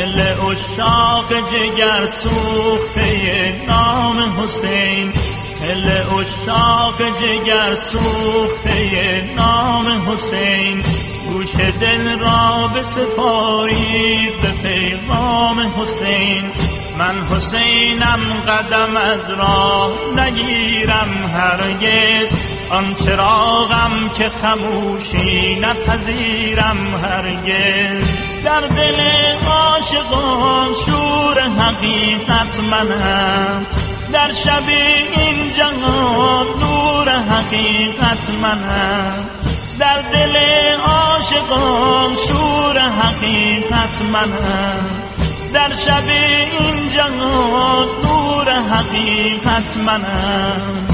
دل عشاق جگر سوخته نام حسین، دل عشاق جگر سوخته نام حسین، گوش دل را بسپارید به پیغام حسین. من حسینم قدم از راه نگیرم هرگز، آن چراغم که خموشی نپذیرم هرگز. در دل عاشقان شور حقیقت منم، در شب این جهان نور حقیقت منم. در دل عاشقان شور حقیقت منم، در شب این جهان نور حقیقت منم.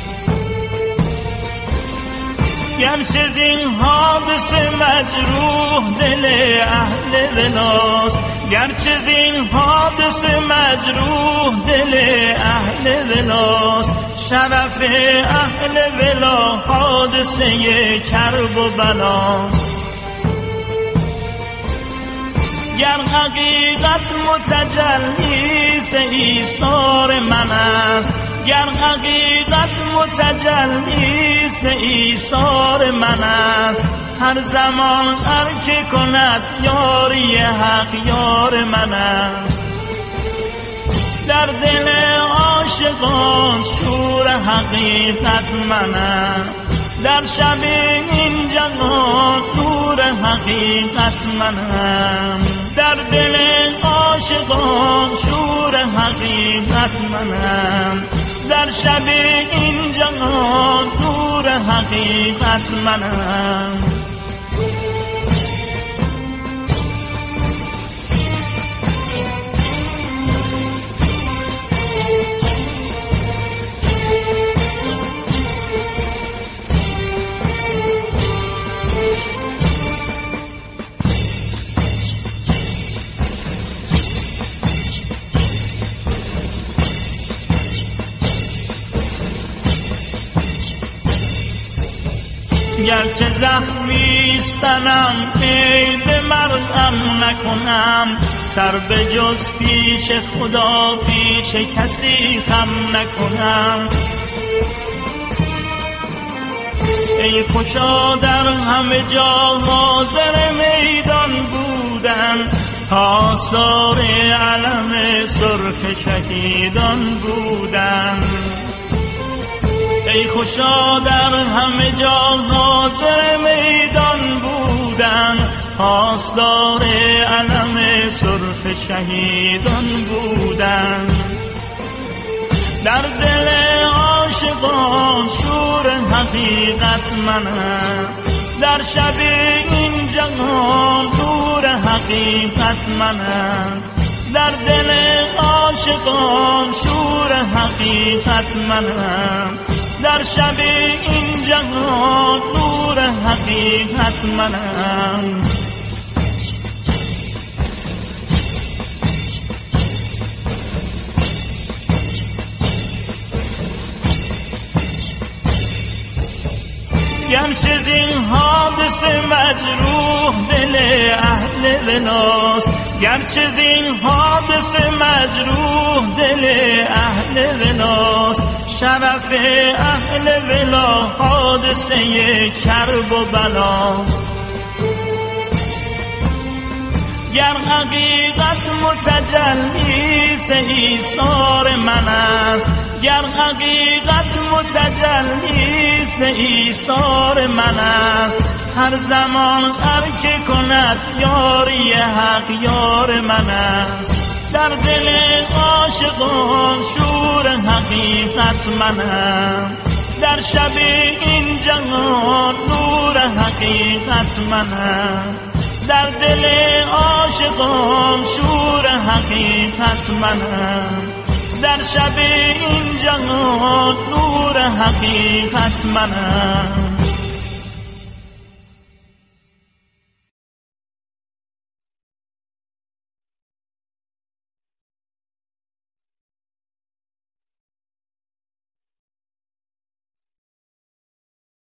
گرچه زین حادثه مجروح دل اهل ولاست، گرچه زین حادثه مجروح دل اهل ولاست، شرف اهل ولا حادثه کرب و بلاست. گر حقیقت متجلی ز ایثار من است، گر حقیقت متجلی ز ایثار من است، هر زمان هر که کند یاری حق یار من است. در دل عاشقان شور حقیقت منم، در شب این جهان نور حقیقت منم. در دل عاشقان شور حقیقت منم، در شب این جهان نور حقیقت منم. گرچه زخمیستنم میل به مرهم نکنم، سر به جز پیش خدا پیش کسی خم نکنم. ای خوشا در همه جا حاضر میدان بودن، پاسدار علم سرخ شهیدان بودن. ای خوشا در همه جا حاضر میدان بودن، پاسدار علم سرخ شهیدان بودن. در دل عاشقان شور حقیقت منم، در شب این جهان نور حقیقت منم. در دل عاشقان شور حقیقت منم، در شب این جهان نور حقیقت منم. گرچه زین حادثه مجروح دل اهل ولاست، گرچه زین حادثه مجروح دل اهل ولاست، شرف اهل ولا حادثه کرب و بلاست. گر حقیقت متجلی ز ایثار من است، گر حقیقت متجلی ز ایثار من است، هر زمان هر که کند یاری حق یار من است. در دل عاشقان شور حقیقت منم، در شب این جهان نور حقیقت منم. در دل عاشقان شور حقیقت منم، در شب این جهان نور حقیقت منم.